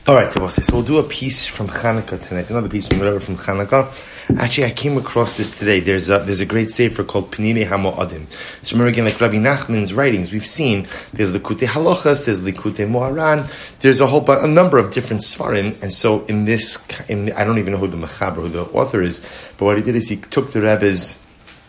All right, so we'll do a piece from Chanukah tonight, another piece from Chanukah. Actually, I came across this today. There's a great sefer called Penine HaMo'adim. So remember again, like Rabbi Nachman's writings, we've seen there's Likutei Halachas, there's Likutei Moharan, there's a number of different svarim. And so I don't even know who the Mechaber, who the author is, but what he did is he took the Rebbe's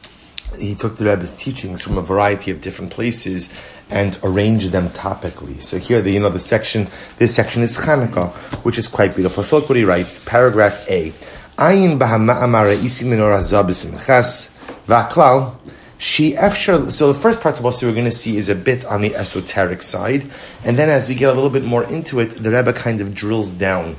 teachings from a variety of different places and arranged them topically. So here, this section is Chanukah, which is quite beautiful. So look what he writes, paragraph A. Ayin b'hama'amara isi minor hazah b'simchas v'aklal she efshar. So the first part of what we're going to see is a bit on the esoteric side, and then as we get a little bit more into it, the Rebbe kind of drills down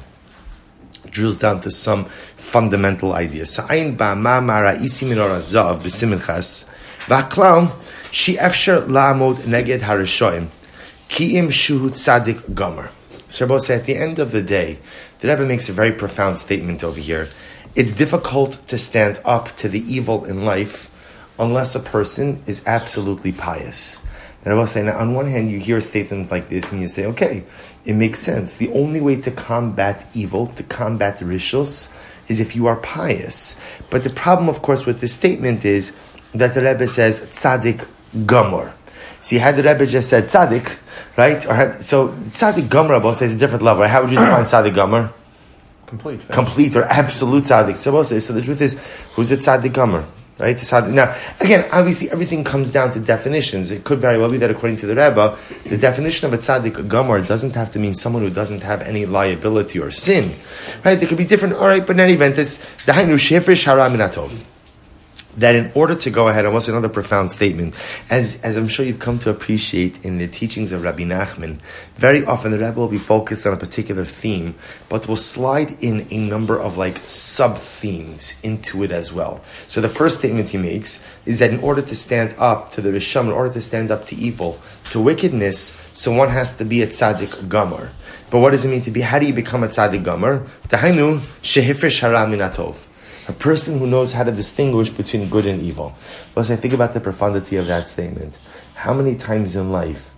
to some fundamental ideas. So ayin b'hama'amara isi minor hazah b'simchas v'aklal she efshar la'amod neged harishoim ki'im shuhu tzadik gomer. So Rebbe said at the end of the day, the Rebbe makes a very profound statement over here. It's difficult to stand up to the evil in life unless a person is absolutely pious. And I will say, now, on one hand, you hear a statement like this and you say, okay, it makes sense. The only way to combat evil, to combat rishus, is if you are pious. But the problem, of course, with this statement is that the Rebbe says, tzaddik gomor. See, had the Rebbe just said tzaddik, right? So tzaddik gomer, I will say, is a different level. Right? How would you define tzaddik gomer? Complete or absolute tzaddik. So the truth is, who's a tzaddik gomer? Right? Now, again, obviously everything comes down to definitions. It could very well be that according to the Rebbe, the definition of a tzaddik gomer doesn't have to mean someone who doesn't have any liability or sin. Right? There could be different, alright, but in any event, it's dahainu shefrish hara min hatov. That in order to go ahead, and what's another profound statement, as I'm sure you've come to appreciate in the teachings of Rabbi Nachman, very often the Rebbe will be focused on a particular theme, but will slide in a number of sub-themes into it as well. So the first statement he makes is that in order to stand up to the Risham, in order to stand up to evil, to wickedness, so one has to be a tzaddik gomer. But what does it mean to be? How do you become a tzaddik gomer? Dahainu shehifrish hara min hatov. A person who knows how to distinguish between good and evil. Plus, I think about the profundity of that statement. How many times in life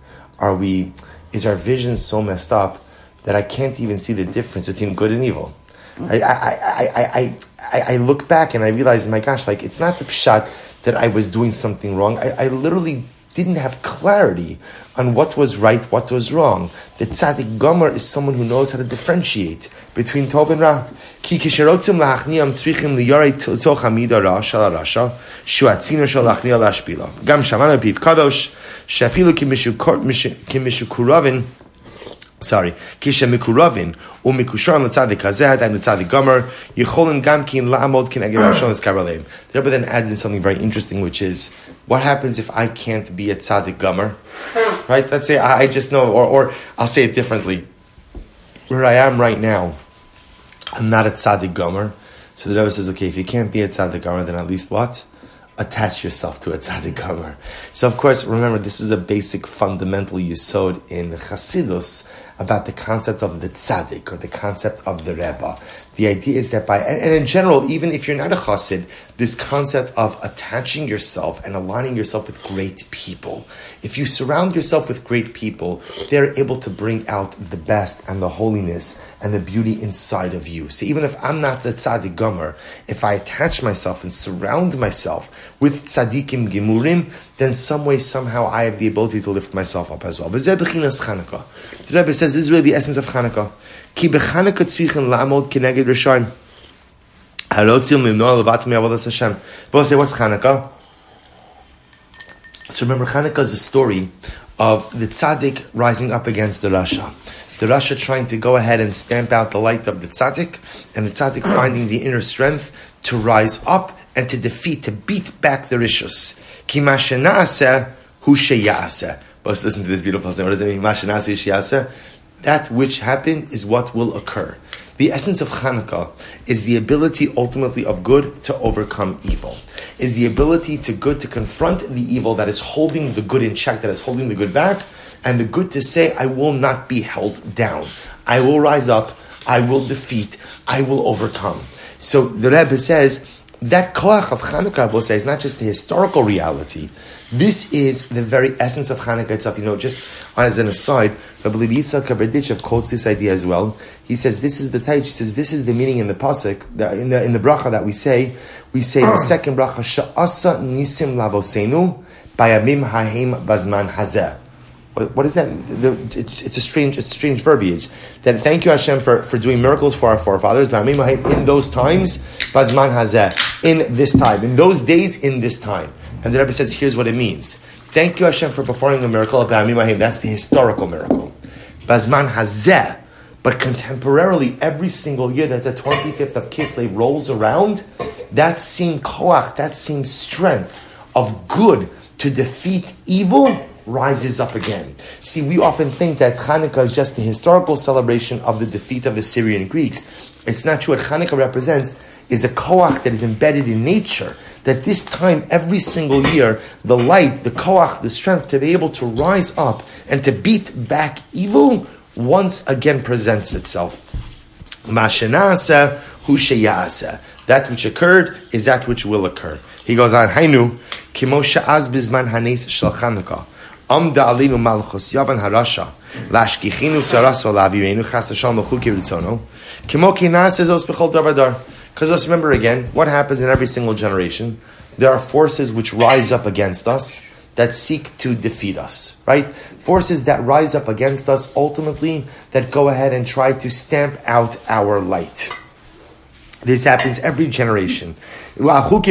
is our vision so messed up that I can't even see the difference between good and evil? I look back and I realize, my gosh, it's not the pshat that I was doing something wrong. I literally didn't have clarity on what was right, what was wrong. The tzaddik gomer is someone who knows how to differentiate between tov and ra. Ki kisherotzim lahachniam tzrichim liyarei toch hamida ra shal rasha shuatzino shal lachnia lashpila. Gam shamana piv kadosh shafilu kimishukuravin. Kisha mikuravin umikushar l'tzadik hazeh and l'tzadik gomer yicholin gamkin la'amod kineged rashon eskaraleim. The Rebbe then adds in something very interesting, which is, what happens if I can't be a tzaddik gomer? Right? Let's say I just know, or I'll say it differently. Where I am right now, I'm not a tzaddik gomer. So the Rebbe says, okay, if you can't be a tzaddik gomer, then at least what? Attach yourself to a tzaddik gomer. So of course, remember, this is a basic fundamental yesod in Chassidus about the concept of the tzaddik, or the concept of the Rebbe. The idea is that and in general, even if you're not a chassid, this concept of attaching yourself and aligning yourself with great people. If you surround yourself with great people, they're able to bring out the best and the holiness and the beauty inside of you. So even if I'm not a tzaddik gomer, if I attach myself and surround myself with tzaddikim gemurim, then some way, somehow, I have the ability to lift myself up as well. But the Rebbe says this is really the essence of Chanukah. Ki b'Chanukah tzrichen la'amod kineged Rishayim. Harotzim limnoa levat mi'avodas Hashem. But say, what's Chanukah? So remember, Chanukah is a story of the tzaddik rising up against the Rasha. The Rasha trying to go ahead and stamp out the light of the tzaddik, and the tzaddik finding the inner strength to rise up and to defeat, to beat back the rishus. Ki ma shena'aseh hu sheya'aseh. Let's listen to this beautiful thing. What does it mean? Ma shena'aseh hu sheya'aseh? That which happened is what will occur. The essence of Chanukah is the ability ultimately of good to overcome evil. Is the ability to good to confront the evil that is holding the good in check, that is holding the good back, and the good to say, I will not be held down. I will rise up, I will defeat, I will overcome. So the Rebbe says, that koach of Chanukah, I will say, is not just the historical reality. This is the very essence of Hanukkah itself. Just as an aside, Rabbi Levi Yitzchak Kaberditchev quotes this idea as well. He says, this is the taich. He says, this is the meaning in the pasuk, in the bracha that we say. We say the second bracha, Sha'asa nisim lavosenu bayamim ha'im bazman hazeh. What is that? It's a strange verbiage. That thank you Hashem for doing miracles for our forefathers. In those times, bazman hazeh, in this time, in those days, in this time. And the Rebbe says, here's what it means. Thank you Hashem for performing a miracle of B'amim ha'im. That's the historical miracle. Bazman hazeh. But contemporarily, every single year that the 25th of Kislev rolls around, that same koach, that same strength of good to defeat evil rises up again. See, we often think that Hanukkah is just the historical celebration of the defeat of the Syrian Greeks. It's not true. What Hanukkah represents is a koach that is embedded in nature. That this time, every single year, the light, the koach, the strength to be able to rise up and to beat back evil once again presents itself. Mashenasa hu sheyasa. That which occurred is that which will occur. He goes on, Hainu, kimo sha'az bizman hanes shel Chanukah. Amda alinu malchus yavan harasha. Lashkichinu saras olavirenu chas hashalom l'chuki ritzono. Kimo kinasa zos b'chol davadar. Because let's remember again, what happens in every single generation? There are forces which rise up against us that seek to defeat us, right? Forces that rise up against us, ultimately, that go ahead and try to stamp out our light. This happens every generation. Both said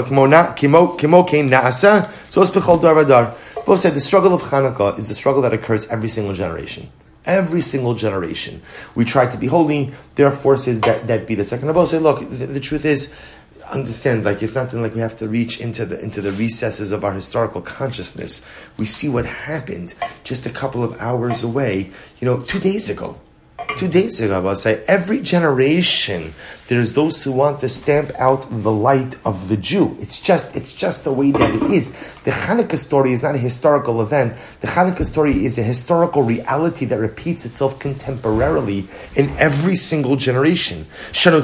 the struggle of Hanukkah is the struggle that occurs every single generation. Every single generation. We try to be holy. There are forces that beat us. I can both say, look, the truth is, understand, it's nothing like we have to reach into the recesses of our historical consciousness. We see what happened just a couple of hours away, 2 days ago. 2 days ago, I will say, every generation, there's those who want to stamp out the light of the Jew. It's just the way that it is. The Hanukkah story is not a historical event. The Hanukkah story is a historical reality that repeats itself contemporarily in every single generation. That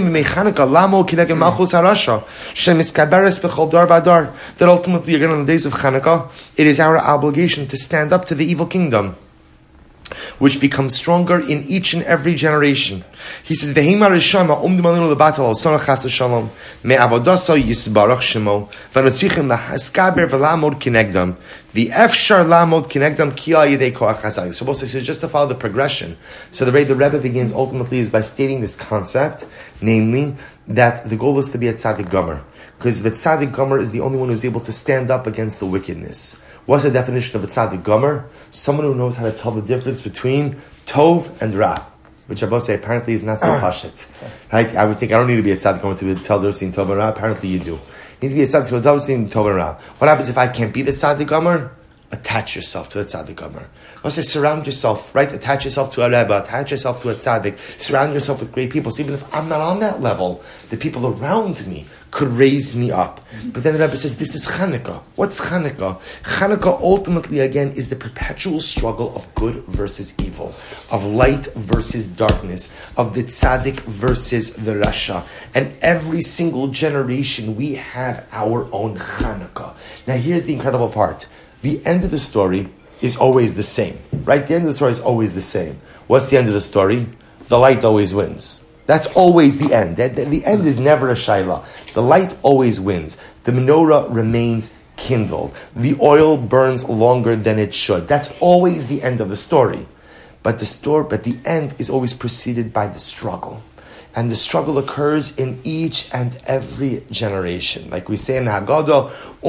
ultimately, again, on the days of Hanukkah, it is our obligation to stand up to the evil kingdom, which becomes stronger in each and every generation. He says, "Vehima rishama umdimalinu lebatal al sonach chas shalom me'avodasa yisbarach shemo v'notzichim lahaskaber v'lamod kinegdam v'efshar lamod kinegdam ki al yedei koach chazak." So, just to follow the progression. So, the way the Rebbe begins ultimately is by stating this concept, namely that the goal is to be a tzaddik gomer, because the tzaddik gomer is the only one who's able to stand up against the wickedness. What's the definition of a tzaddik gomer? Someone who knows how to tell the difference between tov and ra, which I both say apparently is not so pashit. Right? I would think I don't need to be a tzaddik gomer to tell the difference between tov and ra. Apparently you do. You need to be a tzaddik gomer to tell the difference between tov and ra. What happens if I can't be the tzaddik gomer? Attach yourself to the tzaddik gomer. I say surround yourself, right? Attach yourself to a rebbe, attach yourself to a tzaddik, surround yourself with great people. So even if I'm not on that level, the people around me could raise me up. But then the Rebbe says, this is Chanukah. What's Chanukah? Chanukah ultimately, again, is the perpetual struggle of good versus evil, of light versus darkness, of the tzaddik versus the rasha. And every single generation, we have our own Chanukah. Now here's the incredible part. The end of the story is always the same, right? The end of the story is always the same. What's the end of the story? The light always wins. That's always the end. The end is never a shayla. The light always wins. The menorah remains kindled. The oil burns longer than it should. That's always the end of the story. But the end is always preceded by the struggle. And the struggle occurs in each and every generation. Like we say in Haggadah,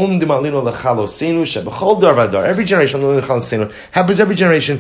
every generation happens every generation.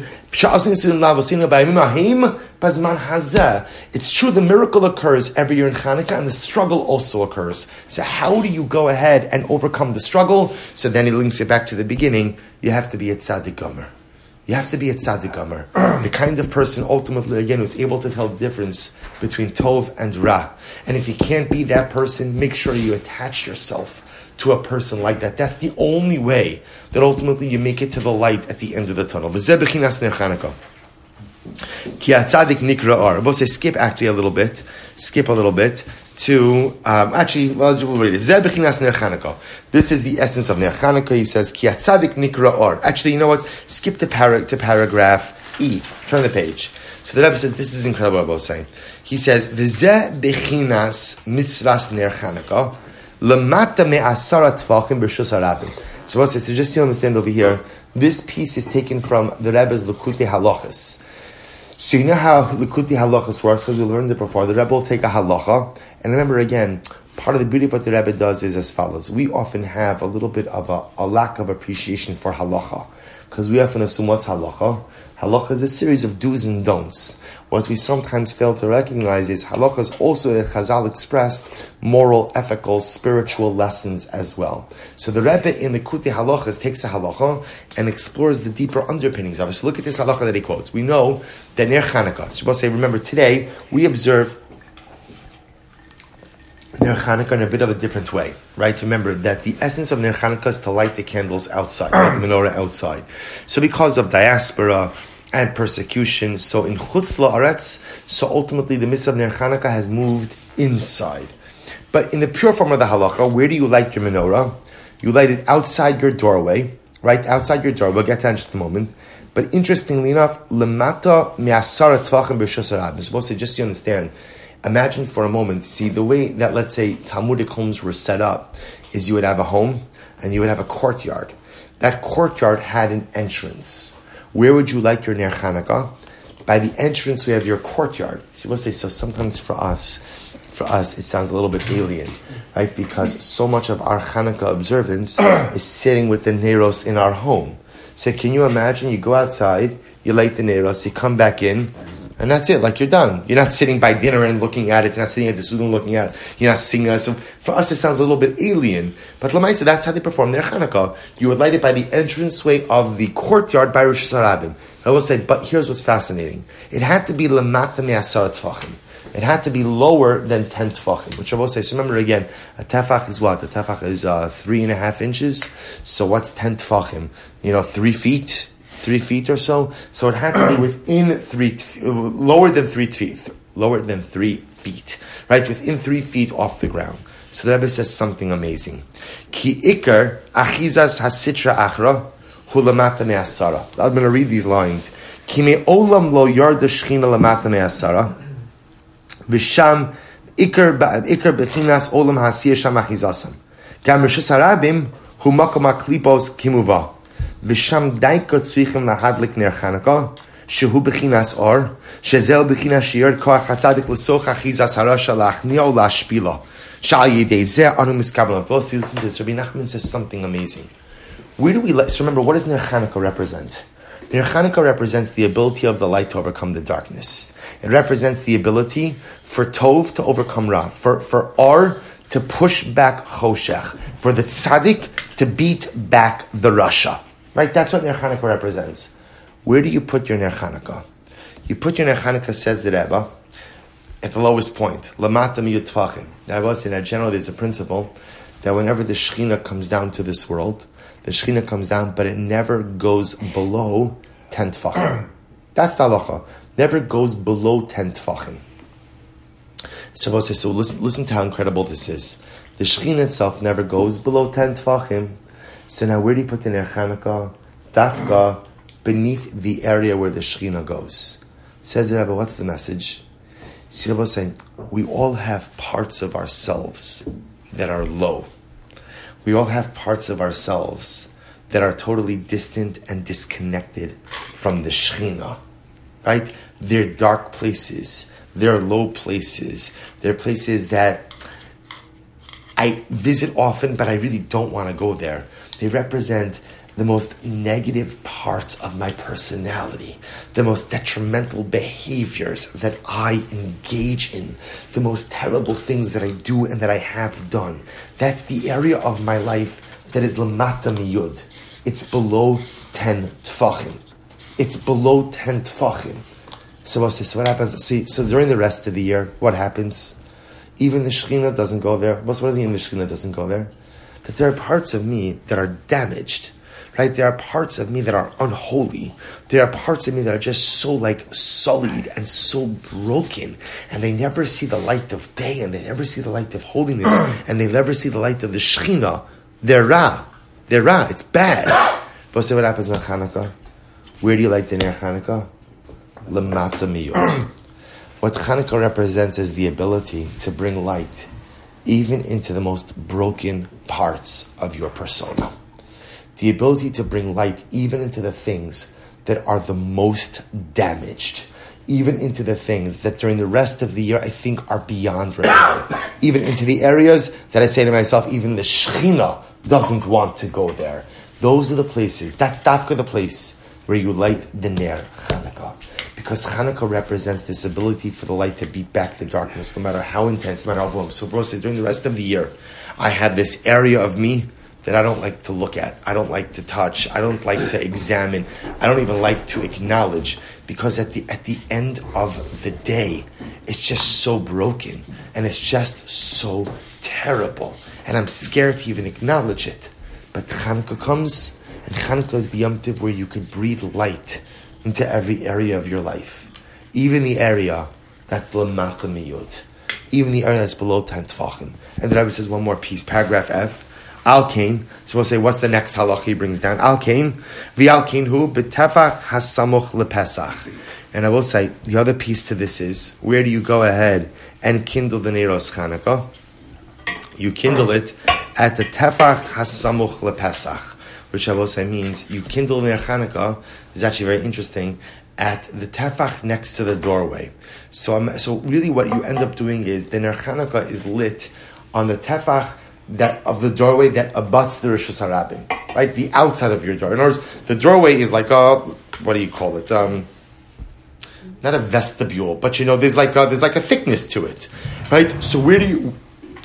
It's true, the miracle occurs every year in Chanukah, and the struggle also occurs. So how do you go ahead and overcome the struggle? So then he links it back to the beginning. You have to be a tzaddik gomer. You have to be a tzaddik gomer, the kind of person ultimately, again, who's able to tell the difference between tov and ra. And if you can't be that person, make sure you attach yourself to a person like that. That's the only way that ultimately you make it to the light at the end of the tunnel. V'zeh b'chinas ner Chanukah. Ki hatzadik nikra ar. We'll say skip a little bit. to we'll read it. Zeh bechinas ner Chanukah. This is the essence of ner Chanukah. He says ki hatzadik nikra or. Actually, you know what? Skip to paragraph E. Turn the page. So the Rebbe says this is incredible. What I was saying. He says v'zeh bechinas mitzvahs ner Chanukah lemata me'asara tvachim b'shus harabim. So what I say? So just to understand over here, this piece is taken from the Rebbe's Likutei Halachos. So you know how Likutei Halachos works, because we learned it before. The Rebbe will take a halacha, and remember again, part of the beauty of what the Rebbe does is as follows. We often have a little bit of a lack of appreciation for halacha, because we often assume what's halacha? Halacha is a series of do's and don'ts. What we sometimes fail to recognize is halacha is also, as Chazal expressed, moral, ethical, spiritual lessons as well. So the Rebbe in the Likutei Halachos takes a halacha and explores the deeper underpinnings of it. So look at this halacha that he quotes. We know that Ner Chanukah, so we'll say, remember today, we observe Ner Chanukah in a bit of a different way, right? Remember that the essence of Ner Chanukah is to light the candles outside, light the menorah outside. So because of diaspora and persecution, so in Chutz La'aretz, so ultimately the mitzvah of Ner Chanukah has moved inside. But in the pure form of the halacha, where do you light your menorah? You light it outside your doorway, right? Outside your doorway. We'll get to that in just a moment. But interestingly enough, lemata me'asara tvachim b'shus harabim. Supposed to just so you understand. Imagine for a moment, see the way that, let's say, Talmudic homes were set up is you would have a home and you would have a courtyard. That courtyard had an entrance. Where would you light your Ner Chanukah? By the entrance we have your courtyard. See, we'll say, so sometimes for us, it sounds a little bit alien, right? Because so much of our Chanukah observance is sitting with the Neros in our home. So can you imagine, you go outside, you light the Neros, you come back in, and that's it, like you're done. You're not sitting by dinner and looking at it, you're not sitting at the sudan looking at it, you're not singing it. So for us it sounds a little bit alien. But Lamaisa, that's how they perform their Chanukah. You would light it by the entranceway of the courtyard by Rosh Hashanah. I will say, but here's what's fascinating. It had to be Lamata me'asar tefachim. It had to be lower than 10 tefachim, which I will say, so remember again, a tefach is what? A tefach is 3.5 inches. So what's 10 tefachim? 3 feet? 3 feet or so. So it had to be within lower than 3 feet. Lower than 3 feet. Right? Within 3 feet off the ground. So the Rebbe says something amazing. Ki ikar achizas hasitra achra hulamata me'asara. I'm going to read these lines. Ki me'olam lo yarda shchina lamata me'asara v'sham ikar bechinas olam hasiyah sham achizasam. Gam rishus harabim hu makom haklipos kimuva. V'sham daika tzrichim lahadlik ner Chanukah, shehu bechinas or, shezel bechinas sheyard koach hatzadik l'soch achizas harasha lachniya lashpila. Shal yidei zeh anu miskabel. Listen to this. Rabbi Nachman says something amazing. Where do we so remember, what does Ner Chanukah represent? Ner Chanukah represents the ability of the light to overcome the darkness. It represents the ability for Tov to overcome Ra, for Or to push back Choshech, for the Tzaddik to beat back the Rasha. Right, that's what Ner Chanukah represents. Where do you put your Ner Chanukah? You put your Ner Chanukah, says the Rebbe, at the lowest point. Lamata miyut tfachim. Now I was saying that generally there's a principle that whenever the Shekhinah comes down to this world, the Shekhinah comes down, but it never goes below 10 tfachim. That's the halacha. Never goes below 10 tfachim. So I was saying, so listen to how incredible this is. The Shekhinah itself never goes below 10 tfachim. So now where do you put the Ner Chanukah? Dafka, beneath the area where the Shekhinah goes. Says the Rebbe, what's the message? See, Rebbe was saying, we all have parts of ourselves that are low. We all have parts of ourselves that are totally distant and disconnected from the Shekhinah. Right? They're dark places. They're low places. They're places that I visit often, but I really don't want to go there. They represent the most negative parts of my personality, the most detrimental behaviors that I engage in, the most terrible things that I do and that I have done. That's the area of my life that is lamata miyud. It's below 10 tfachim. It's below 10 tfachim. So what happens? See, so during the rest of the year, what happens? Even the Shekhinah doesn't go there. What does it mean the Shekhinah doesn't go there? That there are parts of me that are damaged, right? There are parts of me that are unholy. There are parts of me that are just so sullied and so broken, and they never see the light of day, and they never see the light of holiness, and they never see the light of the Shekhinah. They're ra. It's bad. But say what happens on Chanukah? Where do you light the Ner Chanukah? Lamata miyut. What Chanukah represents is the ability to bring light even into the most broken parts of your persona. The ability to bring light even into the things that are the most damaged. Even into the things that during the rest of the year I think are beyond repair. Even into the areas that I say to myself, even the Shekhinah doesn't want to go there. Those are the places, that's dafka the place where you light the Ner Chanukah. Because Chanukah represents this ability for the light to beat back the darkness, no matter how intense, no matter how long. So bro says, during the rest of the year, I have this area of me that I don't like to look at, I don't like to touch, I don't like to examine, I don't even like to acknowledge, because at the end of the day, it's just so broken, and it's just so terrible, and I'm scared to even acknowledge it. But Chanukah comes, and Chanukah is the Yom Tov where you could breathe light into every area of your life. Even the area that's lamata miyud. Even the area that's below 10 tefachim. And the Rebbe says one more piece, paragraph F. Al Kain. So we'll say, what's the next halach he brings down? Al Kain. V'al Kain hu b'tefach hasamuch lepesach. And I will say, the other piece to this is, where do you go ahead and kindle the Neiros Chanukah? You kindle it at the tefach hasamuch lepesach. Which I will say means you kindle Ner Chanukah is actually very interesting at the tefach next to the doorway. So really what you end up doing is the Ner Chanukah is lit on the tefach that of the doorway that abuts the Rishus HaRabim, right? The outside of your door. In other words, the doorway is like a, what do you call it? Not a vestibule, but there's like a thickness to it, right? So where do you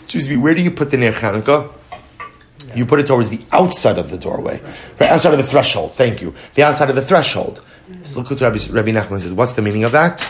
put the Ner Chanukah? You put it towards the outside of the doorway, right? Outside of the threshold. Thank you. The outside of the threshold. So look what Rabbi Nachman says. What's the meaning of that?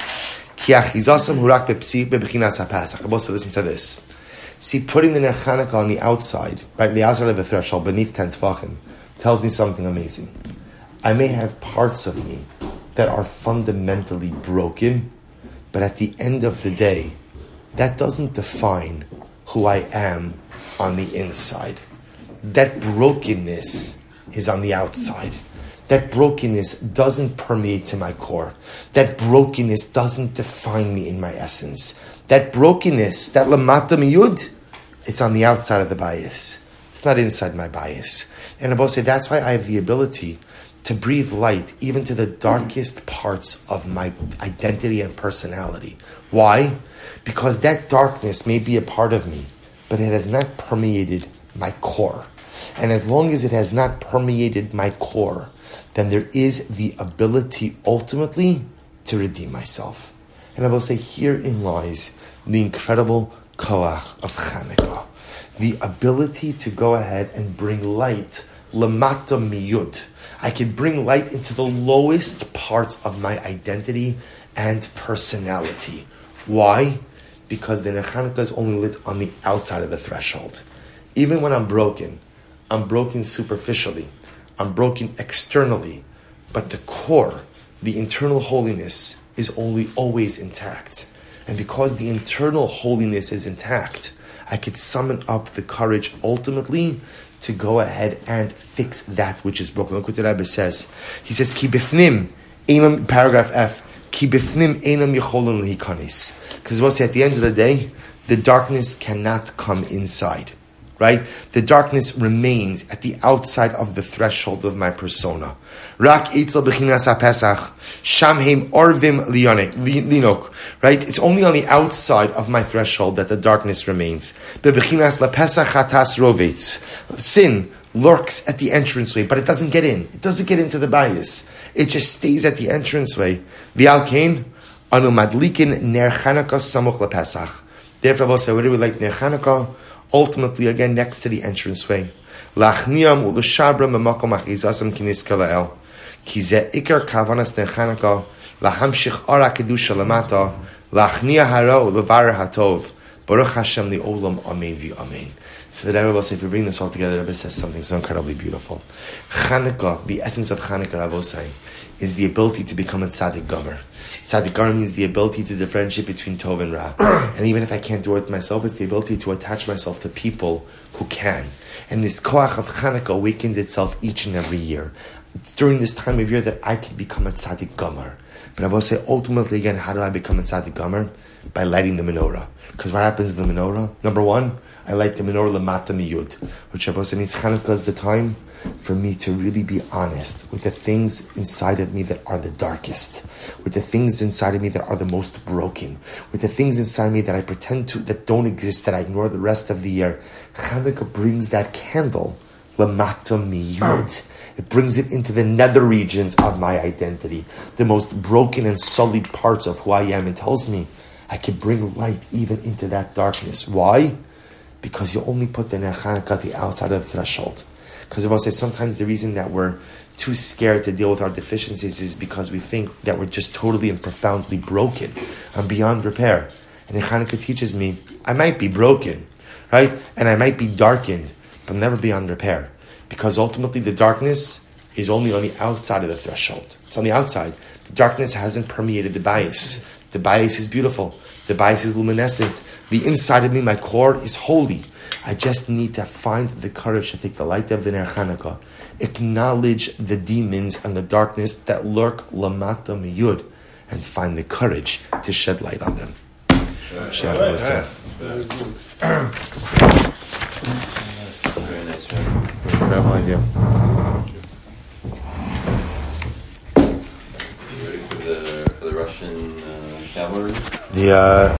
Also listen to this. See, putting the Ner Chanukah on the outside, right, the outside of the threshold, beneath 10 tefachim, tells me something amazing. I may have parts of me that are fundamentally broken, but at the end of the day, that doesn't define who I am on the inside. That brokenness is on the outside. That brokenness doesn't permeate to my core. That brokenness doesn't define me in my essence. That brokenness, that lamata miyud, it's on the outside of the bias. It's not inside my bias. And I will say that's why I have the ability to breathe light even to the darkest parts of my identity and personality. Why? Because that darkness may be a part of me, but it has not permeated my core. And as long as it has not permeated my core, then there is the ability ultimately to redeem myself. And I will say herein lies the incredible koach of Chanukah. The ability to go ahead and bring light, lamata miyud. I can bring light into the lowest parts of my identity and personality. Why? Because the Ner Chanukah is only lit on the outside of the threshold. Even when I'm broken superficially, I'm broken externally, but the core, the internal holiness, is only always intact. And because the internal holiness is intact, I could summon up the courage ultimately to go ahead and fix that which is broken. Look what the Rebbe says. He says, Ki bifnim, paragraph F, Ki bifnim einam yecholun lehikanis. Because we'll say at the end of the day, the darkness cannot come inside. Right? The darkness remains at the outside of the threshold of my persona. Rak eitzel bechinas haPesach, shamheim orvim linok. Right? It's only on the outside of my threshold that the darkness remains. Bebechinas laPesach chatas rovetz. Sin lurks at the entranceway, but it doesn't get in. It doesn't get into the bias. It just stays at the entranceway. V'al kain anu madlikin ner Chanukah samuch laPesach. Therefore, I will say, what do we like ner Chanukah? Ultimately, again, next to the entranceway. Lachniam u'lushabra memakom achizasam kinis kalael. Ki ze ikar kavanas ner Chanukah lahamshich ara kedusha lamata lachnia hara u'levarer hatov. Baruch Hashem li'olam amen v'amen. So the Rebbe says, if we bring this all together, the Rebbe says something so incredibly beautiful. Chanukah, the essence of Chanukah, Rebbe say, is the ability to become a tzaddik gomer. Tzaddik gomer means the ability to differentiate between tov and ra. And even if I can't do it myself, it's the ability to attach myself to people who can. And this koach of Chanukah awakens itself each and every year. It's during this time of year that I can become a tzaddik gomer. But I will say, ultimately, again, how do I become a tzaddik gomer? By lighting the menorah. Because what happens in the menorah? Number one, I light the menorah lamata miyud, which I will say means Chanukah is the time for me to really be honest with the things inside of me that are the darkest, with the things inside of me that are the most broken, with the things inside of me that I pretend to, that don't exist, that I ignore the rest of the year. Chanukah brings that candle lamata miyud. It brings it into the nether regions of my identity, the most broken and sullied parts of who I am, and tells me I can bring light even into that darkness. Why? Because you only put the Ner Chanukah at the outside of the threshold. Because I will say sometimes the reason that we're too scared to deal with our deficiencies is because we think that we're just totally and profoundly broken and beyond repair. And the Chanukah teaches me, I might be broken, right? And I might be darkened, but never beyond repair. Because ultimately the darkness is only on the outside of the threshold. It's on the outside. The darkness hasn't permeated the bias. The bias is beautiful. The bias is luminescent. The inside of me, my core, is holy. I just need to find the courage to take the light of the Ner Chanukah, acknowledge the demons and the darkness that lurk lamata miyud, and find the courage to shed light on them. Very nice. Incredible idea. You ready for the Russian cavalry? The